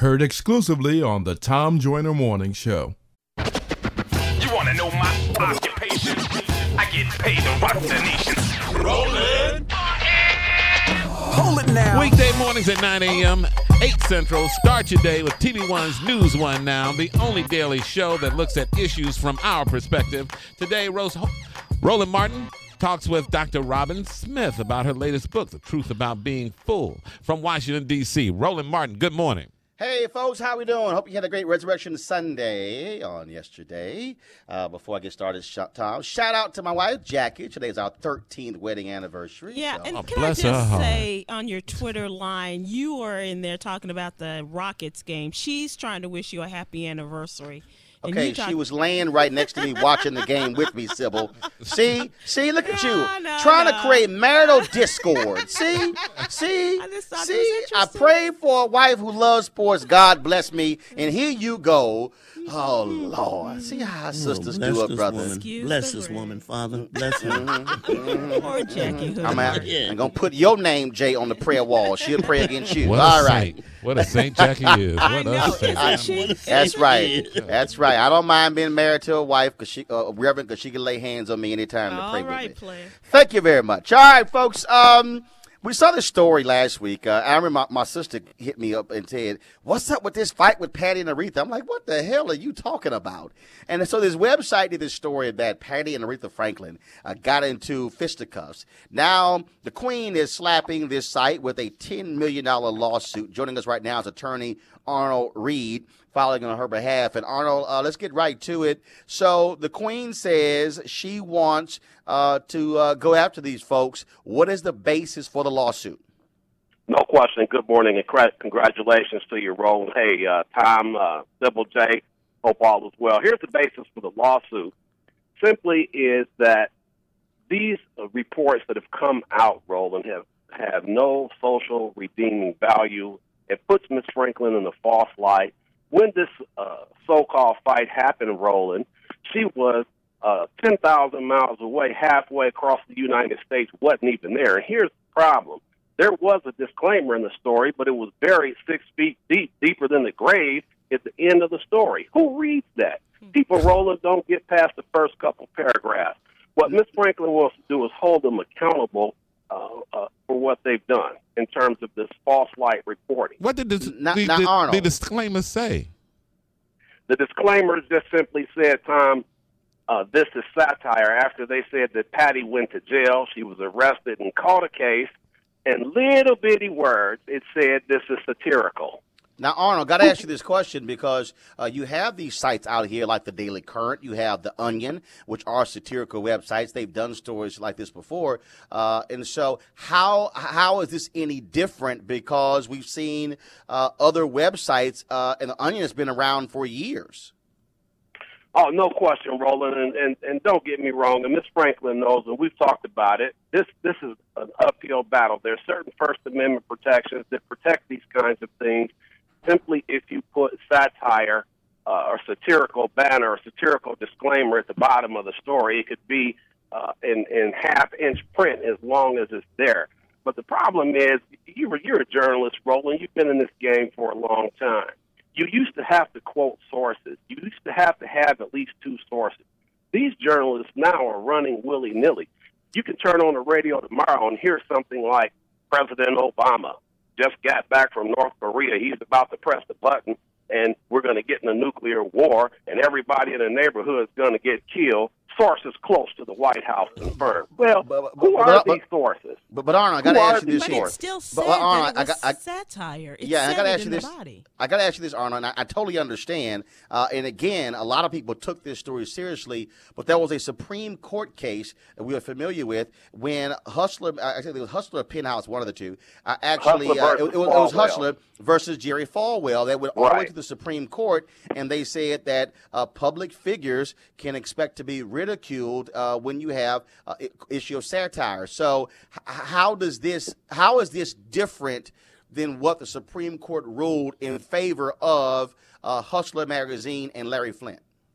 Heard exclusively on the Tom Joyner Morning Show. You want to know my occupation? I get paid to rock the nation. Rolling. Hold it now. Weekday mornings at 9 a.m., 8 Central. Start your day with TV1's News One Now, the only daily show that looks at issues from our perspective. Today, Roland Martin talks with Dr. Robin Smith about her latest book, The Truth About Being Full. From Washington, D.C., Roland Martin, good morning. Hey, folks, how we doing? Hope you had a great Resurrection Sunday on yesterday. Before I get started, Tom, shout out to my wife, Jackie. Today is our 13th wedding anniversary. Yeah, so. and can I just say, on your Twitter line, you were in there talking about the Rockets game. She's trying to wish you a happy anniversary. Okay, she was laying right next to me watching the game with me, Sybil. See, look at you. Trying to create marital discord. See? I pray for a wife who loves sports. God bless me. And here you go. Oh, Lord. See how our sisters do it, brother. Bless this woman, Father. Bless her. Poor Jackie. I'm going to put your name, Jay, on the prayer wall. She'll pray against you. What all right. Saint. What a Saint Jackie is. What a saint. That's right. That's right. I don't mind being married to a wife, Reverend, because she can lay hands on me anytime to pray with me. Player. Thank you very much. All right, folks. We saw this story last week. I remember my sister hit me up and said, "What's up with this fight with Patty and Aretha?" I'm like, "What the hell are you talking about?" And so this website did this story that Patty and Aretha Franklin got into fisticuffs. Now, the Queen is slapping this site with a $10 million lawsuit. Joining us right now is attorney Arnold Reed, filing on her behalf. And Arnold, let's get right to it. So the Queen says she wants to go after these folks. What is the basis for the lawsuit? No question. Good morning and congratulations to your role. Hey, Tom, Sybil, J, hope all is well. Here's the basis for the lawsuit. Simply is that these reports that have come out, Roland, have no social redeeming value. It puts Ms. Franklin in a false light. When this so-called fight happened, Roland, she was 10,000 miles away, halfway across the United States, wasn't even there. And here's the problem. There was a disclaimer in the story, but it was buried 6 feet deep, deeper than the grave at the end of the story. Who reads that? People, Roland, don't get past the first couple paragraphs. What Ms. Franklin wants to do is hold them accountable for what they've done in terms of this false light reporting. What did the disclaimer say? The disclaimer just simply said, Tom, this is satire. After they said that Patty went to jail, she was arrested and caught a case, and little bitty words, it said this is satirical. Now, Arnold, got to ask you this question because you have these sites out here like the Daily Current. You have The Onion, which are satirical websites. They've done stories like this before. And so how is this any different? Because we've seen other websites, and The Onion has been around for years. Oh, no question, Roland, and don't get me wrong, and Ms. Franklin knows, and we've talked about it, this is an uphill battle. There are certain First Amendment protections that protect these kinds of things. Simply if you put satire or satirical banner or satirical disclaimer at the bottom of the story, it could be in half-inch print as long as it's there. But the problem is, you're a journalist, Roland. You've been in this game for a long time. You used to have to quote sources. You used to have at least 2 sources. These journalists now are running willy-nilly. You can turn on the radio tomorrow and hear something like President Obama just got back from North Korea. He's about to press the button, and we're going to get in a nuclear war, and everybody in the neighborhood is going to get killed. Sources close to the White House confirmed. Well, who are these sources? But Arnold, I got to ask you this. But it still said that it was satire. I got to ask you this. I got to ask you this, Arnold. And I totally understand. And again, a lot of people took this story seriously. But there was a Supreme Court case that we are familiar with when Hustler, I think it was Hustler Penthouse, one of the two. It was Hustler versus Jerry Falwell that went all the way to the Supreme Court, and they said that public figures can expect to be ridiculed when you have issue of satire. So how is this different than what the Supreme Court ruled in favor of Hustler magazine and Larry Flynt?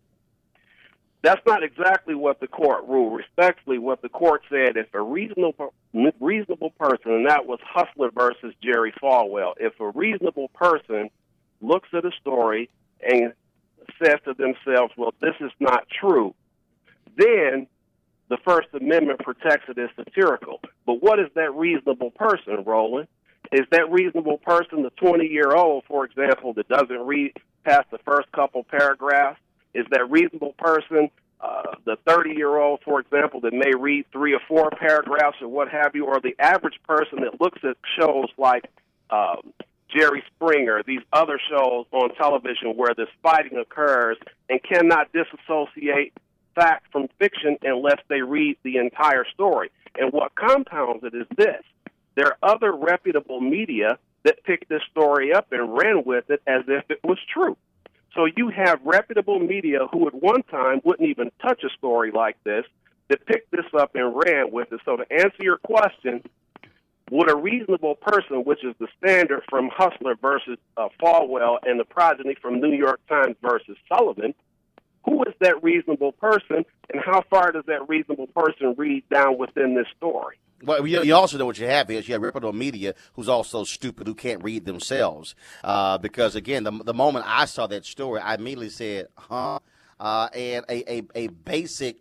That's not exactly what the court ruled. Respectfully, what the court said, if a reasonable person, and that was Hustler versus Jerry Falwell, if a reasonable person looks at a story and says to themselves, well, this is not true, then the First Amendment protects it as satirical. But what is that reasonable person, Roland? Is that reasonable person the 20-year-old, for example, that doesn't read past the first couple paragraphs? Is that reasonable person the 30-year-old, for example, that may read 3 or 4 paragraphs or what have you, or the average person that looks at shows like Jerry Springer, these other shows on television where this fighting occurs and cannot disassociate fact from fiction unless they read the entire story? And what compounds it is this. There are other reputable media that picked this story up and ran with it as if it was true. So you have reputable media who at one time wouldn't even touch a story like this that picked this up and ran with it. So to answer your question, would a reasonable person, which is the standard from Hustler versus Falwell and the progeny from New York Times versus Sullivan, who is that reasonable person, and how far does that reasonable person read down within this story? Well, you also know what you have is you have reputable media who's also stupid, who can't read themselves. Because, again, the moment I saw that story, I immediately said, huh? And a basic,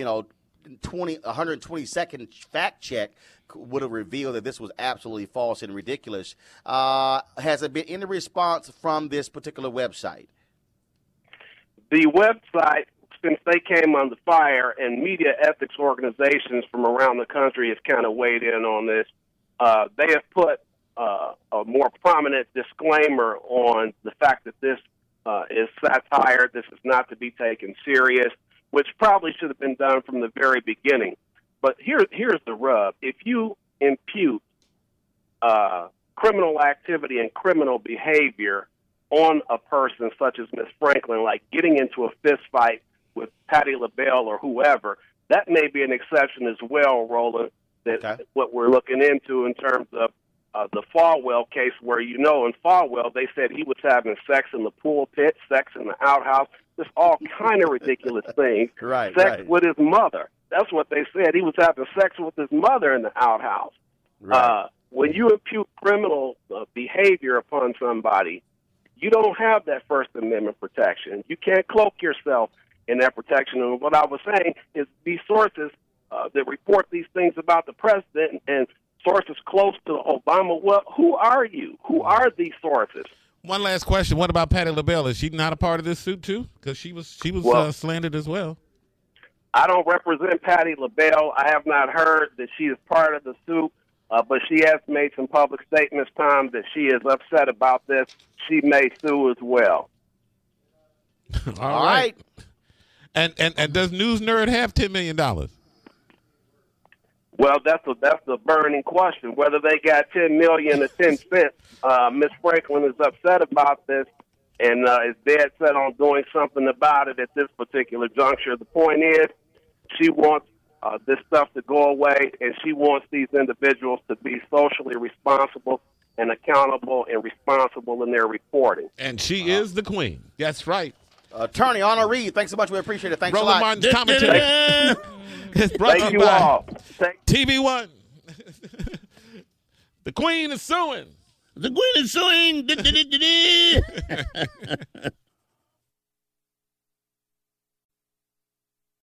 120-second fact check would have revealed that this was absolutely false and ridiculous. Has there been any response from this particular website? The website, since they came under fire, and media ethics organizations from around the country have kind of weighed in on this, they have put a more prominent disclaimer on the fact that this is satire, this is not to be taken serious, which probably should have been done from the very beginning. But here's the rub. If you impute criminal activity and criminal behavior on a person such as Ms. Franklin, like getting into a fist fight with Patti LaBelle or whoever, that may be an exception as well, Roland, what we're looking into in terms of the Falwell case where, in Falwell, they said he was having sex in the pulpit, sex in the outhouse, just all kind of ridiculous things. Sex with his mother. That's what they said. He was having sex with his mother in the outhouse. When you impute criminal behavior upon somebody, you don't have that First Amendment protection. You can't cloak yourself in that protection. And what I was saying is these sources that report these things about the president and sources close to Obama, well, who are you? Who are these sources? One last question. What about Patti LaBelle? Is she not a part of this suit, too? Because she was slandered as well. I don't represent Patti LaBelle. I have not heard that she is part of the suit, but she has made some public statements, Tom, that she is upset about this. She may sue as well. All right. And does News Nerd have $10 million? Well, that's the burning question. Whether they got $10 million or 10 cents, Ms. Franklin is upset about this and is dead set on doing something about it at this particular juncture. The point is, she wants this stuff to go away, and she wants these individuals to be socially responsible and accountable and responsible in their reporting. And she is the queen. That's right. Attorney Arnold Reed, thanks so much. We appreciate it. Thanks Roland a lot. Martin's commentary. It's brought to Thank you you by all. TV1. The queen is suing. The queen is suing.